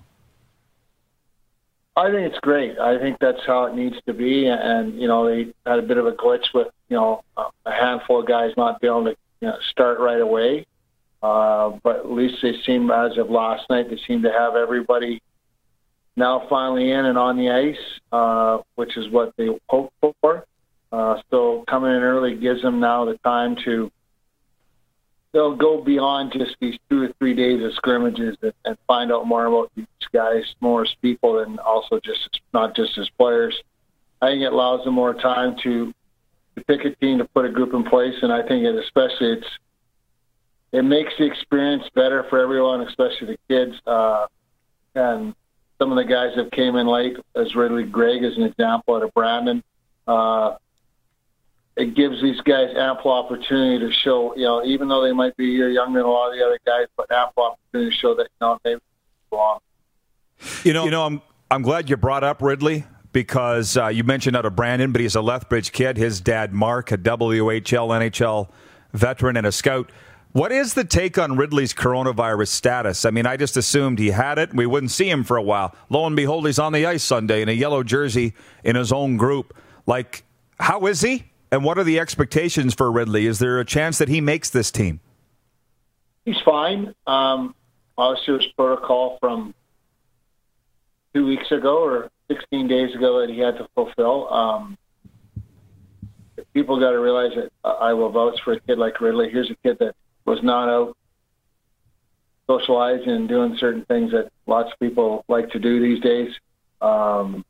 I think it's great. I think that's how it needs to be. And, you know, they had a bit of a glitch with, you know, a handful of guys not being able to you know, start right away. Uh, but at least they seem, as of last night, they seem to have everybody now finally in and on the ice, uh, which is what they hoped for. Uh, so coming in early gives them now the time to, they'll go beyond just these two or three days of scrimmages and, and find out more about these guys, more as people, and also just not just as players. I think it allows them more time to, to pick a team, to put a group in place, and I think it especially it's it makes the experience better for everyone, especially the kids. Uh, and some of the guys that came in late, as Ridley Gregg as an example out of Brandon, uh, it gives these guys ample opportunity to show, you know, even though they might be a year younger than a lot of the other guys, but ample opportunity to show that, you know, they belong. You know, you know, I'm I'm glad you brought up Ridley because uh, you mentioned out of Brandon, but he's a Lethbridge kid. His dad, Mark, a W H L, N H L veteran and a scout. What is the take on Ridley's coronavirus status? I mean, I just assumed he had it and we wouldn't see him for a while. Lo and behold, he's on the ice Sunday in a yellow jersey in his own group. Like, how is he? And what are the expectations for Ridley? Is there a chance that he makes this team? He's fine. Um, obviously, there's protocol from two weeks ago or sixteen days ago that he had to fulfill. Um, people got to realize that I will vouch for a kid like Ridley. Here's a kid that was not out socializing and doing certain things that lots of people like to do these days. Um,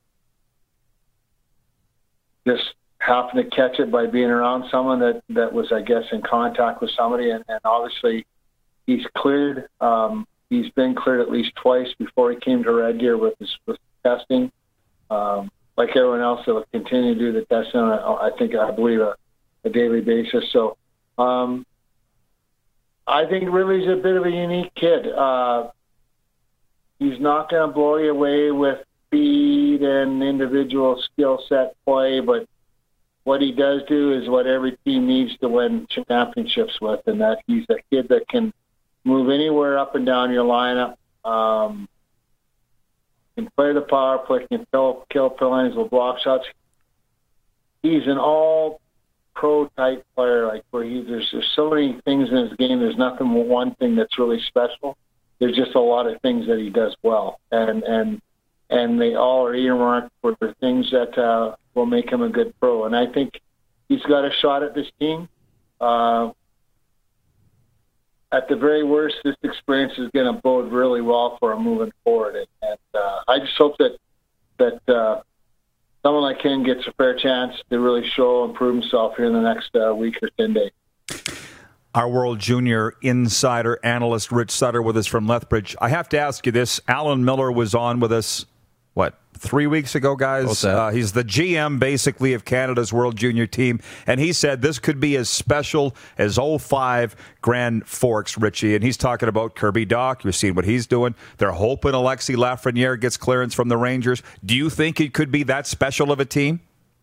just happened to catch it by being around someone that, that was, I guess, in contact with somebody. And, and obviously he's cleared. Um, he's been cleared at least twice before he came to Red Deer with his with testing. Um, like everyone else, they'll continue to do the testing on, a, I think, I believe, a, a daily basis. So um, I think Ridley's a bit of a unique kid. Uh, he's not going to blow you away with speed and individual skill set play, but what he does do is what every team needs to win championships with, and that he's a kid that can move anywhere up and down your lineup, um, can play the power play, can kill, kill penalties with block shots. He's an all-pro type player, like where he, there's, there's so many things in his game. There's nothing, one thing that's really special. there's just a lot of things that he does well, and and and they all are earmarked for the things that uh, will make him a good pro. And I think he's got a shot at this team. Uh, at the very worst, this experience is going to bode really well for him moving forward. And, and uh, I just hope that that uh, someone like him gets a fair chance to really show and prove himself here in the next uh, week or ten days. Our World Junior insider analyst Rich Sutter with us from Lethbridge. I have to ask you this. Alan Miller was on with us, what, three weeks ago, guys? Uh, he's the G M, basically, of Canada's World Junior team, and he said this could be as special as oh five Grand Forks, Richie. And he's talking about Kirby Dach. You've seen what he's doing. They're hoping Alexis Lafreniere gets clearance from the Rangers. Do you think it could be that special of a team?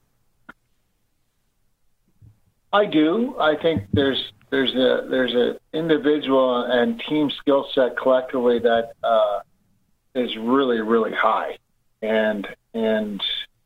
I do. I think there's there's a there's a individual and team skill set collectively that uh, is really really high, and and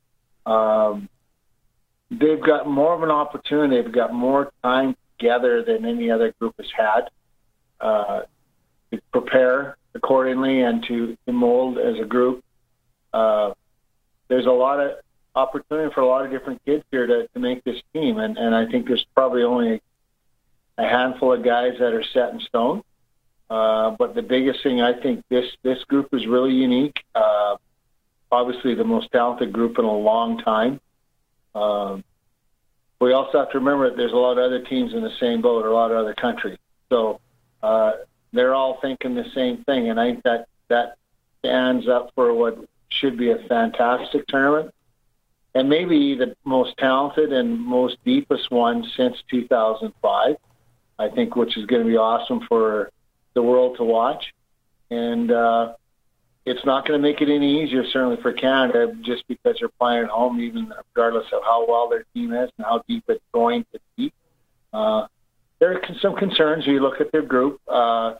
um, they've got more of an opportunity. They've got more time together than any other group has had uh, to prepare accordingly and to, to mold as a group. Uh, there's a lot of opportunity for a lot of different kids here to, to make this team, and, and I think there's probably only a handful of guys that are set in stone. Uh, but the biggest thing, I think this this group is really unique. Uh, obviously, the most talented group in a long time. Um, we also have to remember that there's a lot of other teams in the same boat, or a lot of other countries. So uh, they're all thinking the same thing, and I think that that stands up for what should be a fantastic tournament. And maybe the most talented and most deepest one since two thousand five, I think, which is going to be awesome for the world to watch. And uh, it's not going to make it any easier, certainly for Canada, just because you're playing at home, even regardless of how well their team is and how deep it's going to be. Uh, there are some concerns. You look at their group. Uh,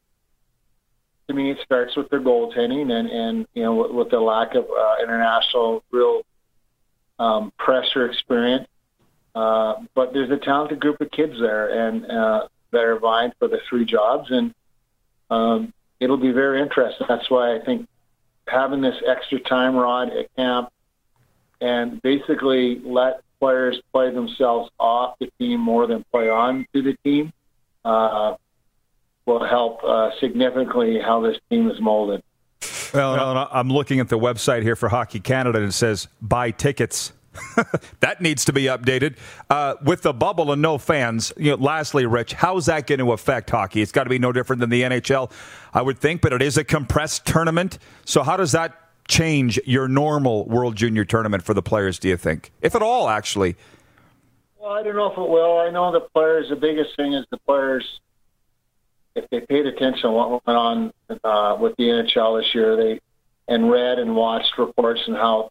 to me, it starts with their goaltending and, and you know, with, with the lack of uh, international real Um, pressure experience, uh, but there's a talented group of kids there, and uh, that are vying for the three jobs, and um, it'll be very interesting. That's why I think having this extra time, Rod, at camp, and basically let players play themselves off the team more than play on to the team, uh, will help uh, significantly how this team is molded. Well, I'm looking at the website here for Hockey Canada, and it says buy tickets. That needs to be updated. Uh, with the bubble and no fans, you know, lastly, Rich, how is that going to affect hockey? It's got to be no different than the N H L, I would think, but it is a compressed tournament. So how does that change your normal World Junior tournament for the players, do you think? If at all, actually. Well, I don't know if it will. I know the players, the biggest thing is the players, if they paid attention to what went on uh, with the N H L this year, they and read and watched reports on how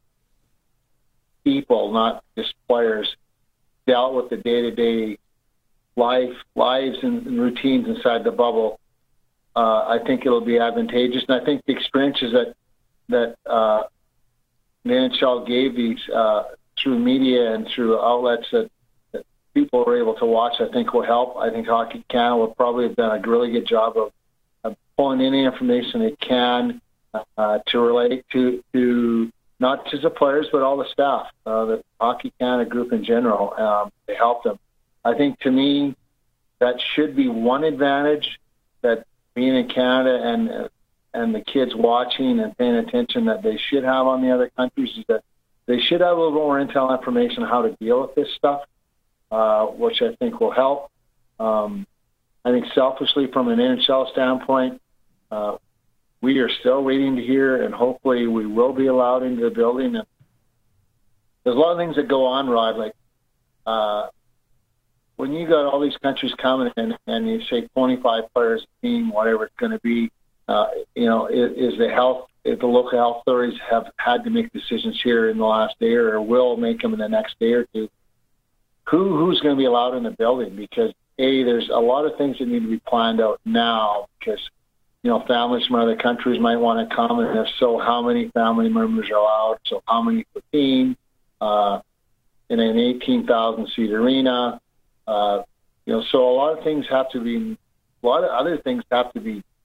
people, not just players, dealt with the day-to-day life, lives and, and routines inside the bubble, uh, I think it'll be advantageous. And I think the experiences that that uh, the N H L gave these uh, through media and through outlets that people are able to watch, I think will help. I think Hockey Canada will probably have done a really good job of, of pulling any information they can uh, to relate to, to not just the players, but all the staff, uh, the Hockey Canada group in general, um, to help them. I think, to me, that should be one advantage that being in Canada and uh, and the kids watching and paying attention that they should have on the other countries is that they should have a little more intel information on how to deal with this stuff. Uh, which I think will help. Um, I think selfishly, from an N H L standpoint, uh, we are still waiting to hear, and hopefully we will be allowed into the building. And there's a lot of things that go on, Rod, like uh, when you got all these countries coming in and you say twenty-five players a team, whatever it's going to be, uh, you know, is, is the health, if the local health authorities have had to make decisions here in the last day or will make them in the next day or two, Who who's going to be allowed in the building? Because A, there's a lot of things that need to be planned out now because, you know, families from other countries might want to come, and if so, how many family members are allowed? So how many per team uh, in an eighteen thousand seat arena? Uh, you know, so a lot of things have to be, a lot of other things have to be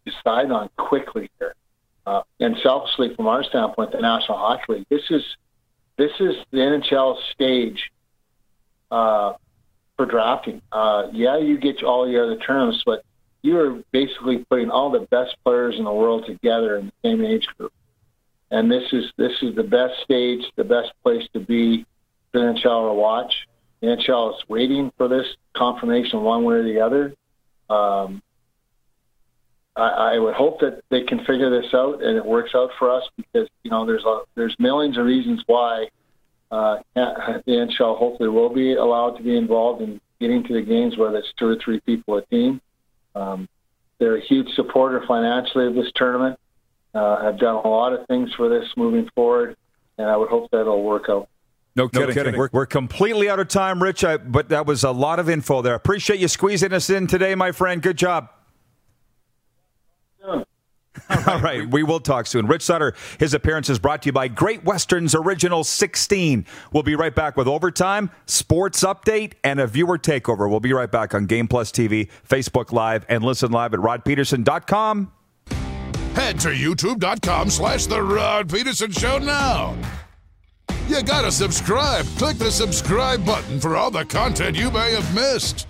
decide on quickly here. Uh, and selfishly, from our standpoint, the National Hockey League, this is this is the N H L stage uh, for drafting. Uh, yeah, you get all your other terms, but you are basically putting all the best players in the world together in the same age group. And this is this is the best stage, the best place to be for the N H L to watch. The N H L is waiting for this confirmation one way or the other. Um, I, I would hope that they can figure this out and it works out for us, because you know there's a, there's millions of reasons why uh, the N H L hopefully will be allowed to be involved in getting to the games, whether it's two or three people a team. Um, they're a huge supporter financially of this tournament. Uh, have done a lot of things for this moving forward, and I would hope that it'll work out. No kidding. No kidding. We're, we're completely out of time, Rich, I, but that was a lot of info there. Appreciate you squeezing us in today, my friend. Good job. Yeah. All right. All right. We will talk soon. Rich Sutter, his appearance is brought to you by Great Western's Original sixteen. We'll be right back with Overtime, Sports Update, and a viewer takeover. We'll be right back on Game Plus T V, Facebook Live, and listen live at rod peterson dot com. Head to youtube.com slash The Rod Peterson Show now. You gotta subscribe. Click the subscribe button for all the content you may have missed.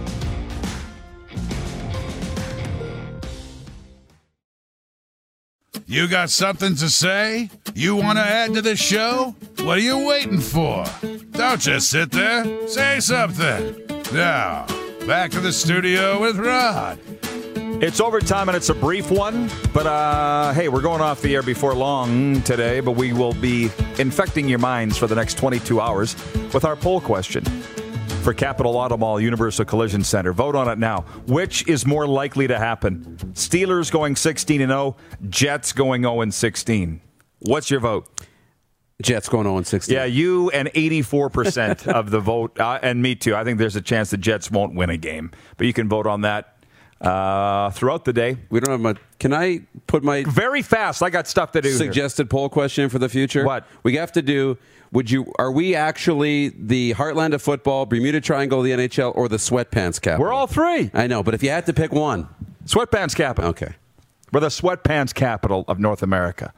You got something to say? You want to add to the show? What are you waiting for? Don't just sit there. Say something. Now, back to the studio with Rod. It's overtime, and it's a brief one. But, uh, hey, we're going off the air before long today, but we will be infecting your minds for the next twenty-two hours with our poll question for Capital Auto Mall Universal Collision Center. Vote on it now. Which is more likely to happen? Steelers going sixteen and oh, Jets going oh and sixteen. What's your vote? Jets going oh and sixteen. Yeah, you and eighty-four percent of the vote, uh, and me too. I think there's a chance the Jets won't win a game, but you can vote on that uh, throughout the day. We don't have much. Can I put my very fast? I got stuff to do. Suggested here. Poll question for the future. What we have to do? Would you? Are we actually the heartland of football, Bermuda Triangle, the N H L, or the sweatpants capital? We're all three. I know, but if you had to pick one, sweatpants capital. Okay, we're the sweatpants capital of North America.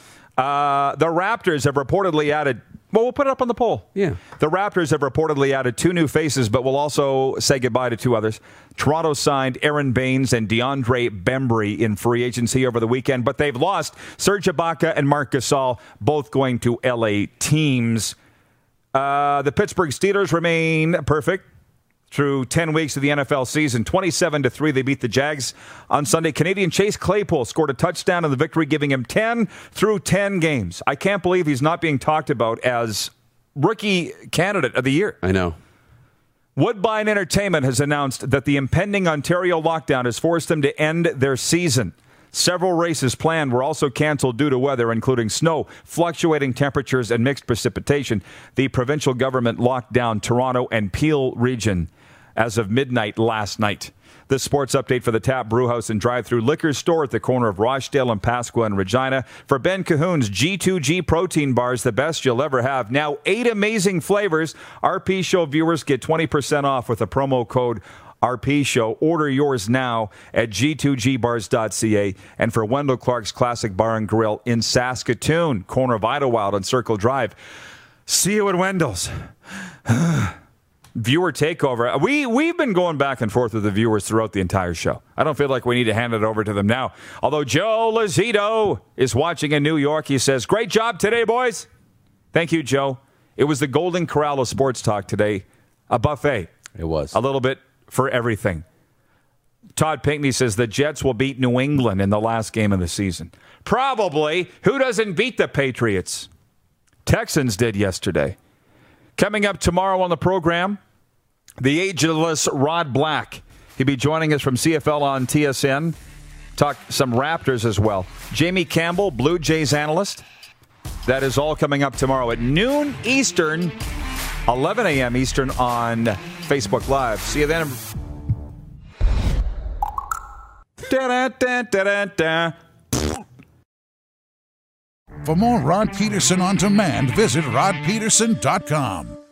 Uh, the Raptors have reportedly added. Well, we'll put it up on the poll. Yeah. The Raptors have reportedly added two new faces, but will also say goodbye to two others. Toronto signed Aaron Baines and DeAndre Bembry in free agency over the weekend, but they've lost Serge Ibaka and Marc Gasol, both going to L A teams. Uh, the Pittsburgh Steelers remain perfect through ten weeks of the N F L season. twenty-seven to three, they beat the Jags on Sunday. Canadian Chase Claypool scored a touchdown in the victory, giving him ten through ten games. I can't believe he's not being talked about as rookie candidate of the year. I know. Woodbine Entertainment has announced that the impending Ontario lockdown has forced them to end their season. Several races planned were also canceled due to weather, including snow, fluctuating temperatures, and mixed precipitation. The provincial government locked down Toronto and Peel region as of midnight last night. This sports update for the Tap Brewhouse and Drive-Thru Liquor Store at the corner of Rochdale and Pasqua and Regina. For Ben Cahoon's G two G protein bars, the best you'll ever have. Now eight amazing flavors. R P Show viewers get twenty percent off with the promo code R P Show. Order yours now at G two G bars dot C A. And for Wendell Clark's Classic Bar and Grill in Saskatoon, corner of Idlewild on Circle Drive. See you at Wendell's. Viewer takeover. We, we've been going back and forth with the viewers throughout the entire show. I don't feel like we need to hand it over to them now. Although Joe Lazito is watching in New York. He says, great job today, boys. Thank you, Joe. It was the Golden Corral of Sports Talk today. A buffet. It was. A little bit for everything. Todd Pinkney says the Jets will beat New England in the last game of the season. Probably. Who doesn't beat the Patriots? Texans did yesterday. Coming up tomorrow on the program, the ageless Rod Black. He'll be joining us from C F L on T S N. Talk some Raptors as well. Jamie Campbell, Blue Jays analyst. That is all coming up tomorrow at noon Eastern, eleven a.m. Eastern on Facebook Live. See you then. Da, da, da, da, da. For more Rod Peterson on demand, visit rod peterson dot com.